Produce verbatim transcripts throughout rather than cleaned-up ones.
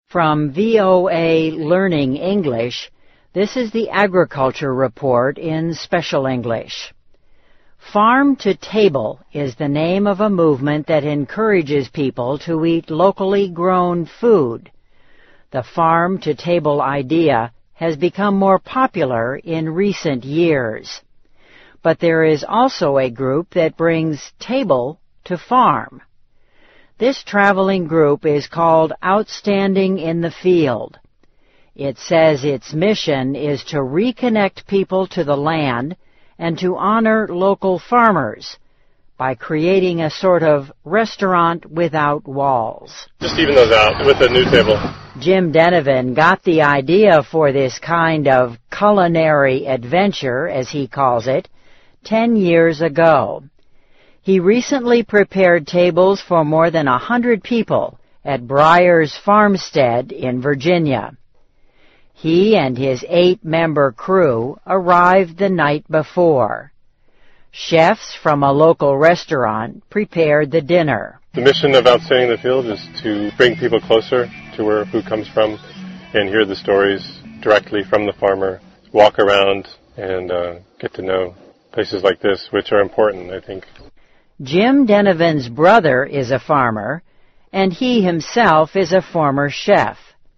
From V O A Learning English, this is the Agriculture Report in Special English. Farm to Table is the name of a movement that encourages people to eat locally grown food. The farm to table idea has become more popular in recent years. But there is also a group that brings table to farm. This traveling group is called Outstanding in the Field. It says its mission is to reconnect people to the land and to honor local farmers by creating a sort of restaurant without walls. Just even those out with a new table. Jim Denovan got the idea for this kind of culinary adventure, as he calls it, ten years ago. He recently prepared tables for more than a hundred people at Breyers Farmstead in Virginia. He and his eight-member crew arrived the night before. Chefs from a local restaurant prepared the dinner. The mission of Outstanding in the Field is to bring people closer to where food comes from and hear the stories directly from the farmer, walk around and uh, get to know places like this, which are important, I think. Jim Denovan's brother is a farmer, and he himself is a former chef.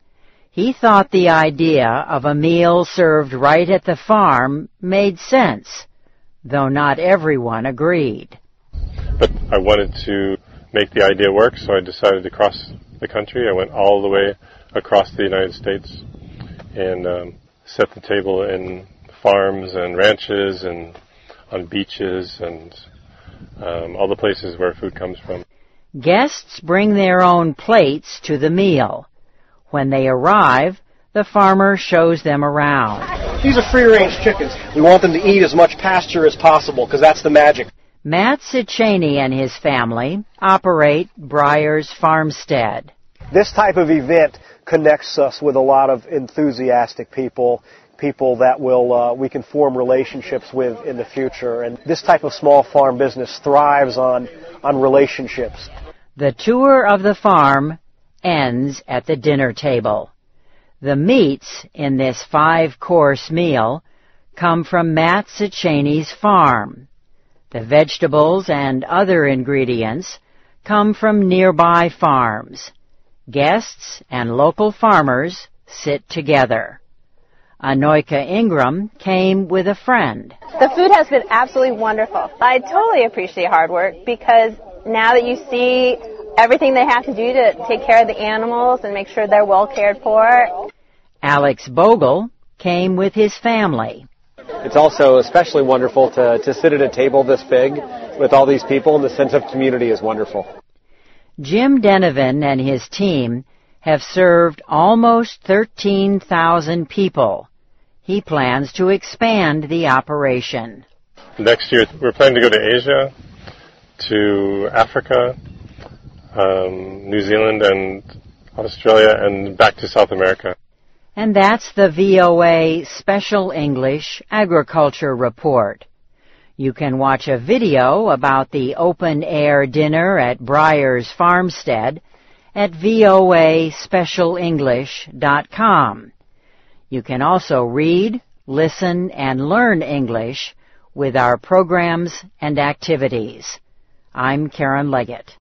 He thought the idea of a meal served right at the farm made sense, though not everyone agreed. But I wanted to make the idea work, so I decided to cross the country. I went all the way across the United States and um, set the table in farms and ranches and on beaches and um, all the places where food comes from. Guests bring their own plates to the meal. When they arrive, the farmer shows them around. These are free-range chickens. We want them to eat as much pasture as possible because that's the magic. Matt Cicciani and his family operate Breyers Farmstead. This type of event connects us with a lot of enthusiastic people, people that will uh, we can form relationships with in the future. And this type of small farm business thrives on, on relationships. The tour of the farm ends at the dinner table. The meats in this five-course meal come from Matt Cicciani's farm. The vegetables and other ingredients come from nearby farms. Guests and local farmers sit together. Anoika Ingram came with a friend. The food has been absolutely wonderful. I totally appreciate hard work because now that you see everything they have to do to take care of the animals and make sure they're well cared for. Alex Bogle came with his family. It's also especially wonderful to, to sit at a table this big with all these people, and the sense of community is wonderful. Jim Denovan and his team have served almost thirteen thousand people. He plans to expand the operation. Next year, we're planning to go to Asia, to Africa, um, New Zealand, and Australia, and back to South America. And that's the V O A Special English Agriculture Report. You can watch a video about the open-air dinner at Breyers Farmstead at V O A special english dot com. You can also read, listen, and learn English with our programs and activities. I'm Karen Leggett.